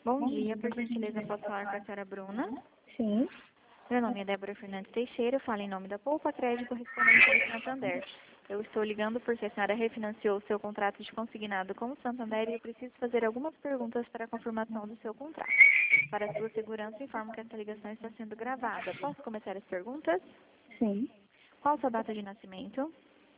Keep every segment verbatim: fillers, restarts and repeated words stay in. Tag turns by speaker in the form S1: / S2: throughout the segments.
S1: Bom dia, por gentileza, posso falar com a senhora Bruna?
S2: Sim,
S1: Meu nome é Débora Fernandes Teixeira, eu falo em nome da Poupa Crédito correspondente do Santander. Eu estou ligando porque a senhora refinanciou o seu contrato de consignado com o Santander e eu preciso fazer algumas perguntas para a confirmação do seu contrato. Para sua segurança, informo que essa ligação está sendo gravada. Posso começar as perguntas?
S2: sim.
S1: Qual sua data de nascimento?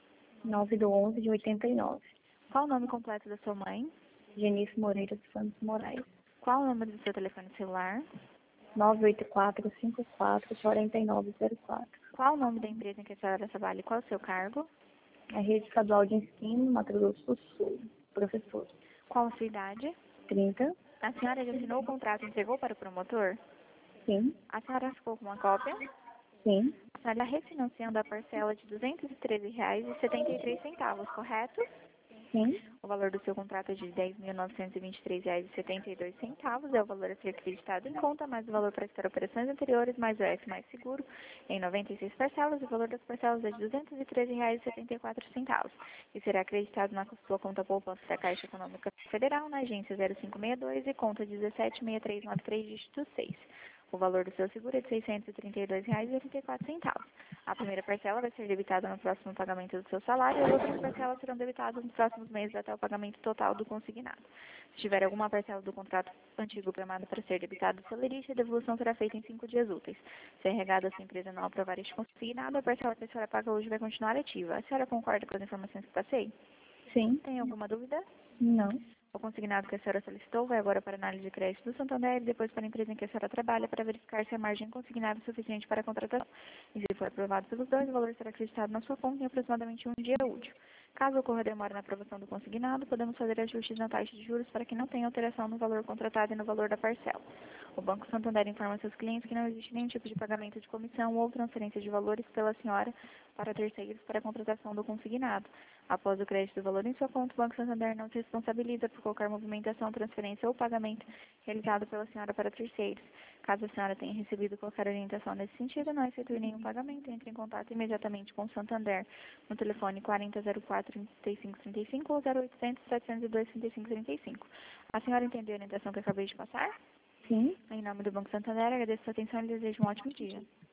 S2: nove do onze de oitenta e nove.
S1: Qual o nome completo da sua mãe?
S2: Genice Moreira dos Santos Moraes.
S1: Qual o número do seu telefone celular?
S2: nove oito quatro, cinco quatro, quatro nove zero quatro.
S1: Qual o nome da empresa em que a senhora trabalha e qual o seu cargo?
S2: A Rede Estadual de Ensino, Mato Grosso do Sul. Professor.
S1: Qual a sua idade?
S2: trinta.
S1: A senhora já assinou o contrato e entregou para o promotor?
S2: Sim,
S1: A senhora ficou com uma cópia?
S2: sim,
S1: A senhora está refinanciando a parcela de duzentos e treze reais e setenta e três centavos, correto?
S2: sim,
S1: O valor do seu contrato é de dez mil novecentos e vinte e três reais e setenta e dois centavos, é o valor a ser acreditado em conta, mais o valor para estar operações anteriores, mais o F mais seguro, em noventa e seis parcelas, e o valor das parcelas é de duzentos e treze reais e setenta e quatro centavos, e será acreditado na sua conta poupança da Caixa Econômica Federal, na agência zero cinco seis dois e conta dezessete seis três nove três, dígito seis. O valor do seu seguro é de seiscentos e trinta e dois reais e oitenta e quatro centavos. A primeira parcela vai ser debitada no próximo pagamento do seu salário e as outras parcelas serão debitadas nos próximos meses até o pagamento total do consignado. Se tiver alguma parcela do contrato antigo programada para ser debitada do celerista, a devolução será feita em cinco dias úteis. Se a enregada da sua empresa não aprovar este consignado, a parcela que a senhora paga hoje vai continuar ativa. A senhora concorda com as informações que passei?
S2: sim.
S1: Tem alguma dúvida?
S2: Não.
S1: O consignado que a senhora solicitou vai agora para a análise de crédito do Santander e depois para a empresa em que a senhora trabalha para verificar se a margem consignada é suficiente para a contratação. E se for aprovado pelos dois, o valor será acreditado na sua conta em aproximadamente um dia útil. Caso ocorra demora na aprovação do consignado, podemos fazer ajustes na taxa de juros para que não tenha alteração no valor contratado e no valor da parcela. O Banco Santander informa seus clientes que não existe nenhum tipo de pagamento de comissão ou transferência de valores pela senhora para terceiros para a contratação do consignado. Após o crédito do valor em sua conta, o Banco Santander não se responsabiliza por qualquer movimentação, transferência ou pagamento realizado pela senhora para terceiros. Caso a senhora tenha recebido qualquer orientação nesse sentido, não efetue nenhum pagamento, entre em contato imediatamente com o Santander no telefone quarenta zero quatro, trinta e cinco trinta e cinco ou zero oitocentos, setecentos e dois, trinta e cinco trinta e cinco. A senhora entendeu a orientação que eu acabei de passar?
S2: Sim.
S1: Em nome do Banco Santander, agradeço a sua atenção e lhe desejo um ótimo dia.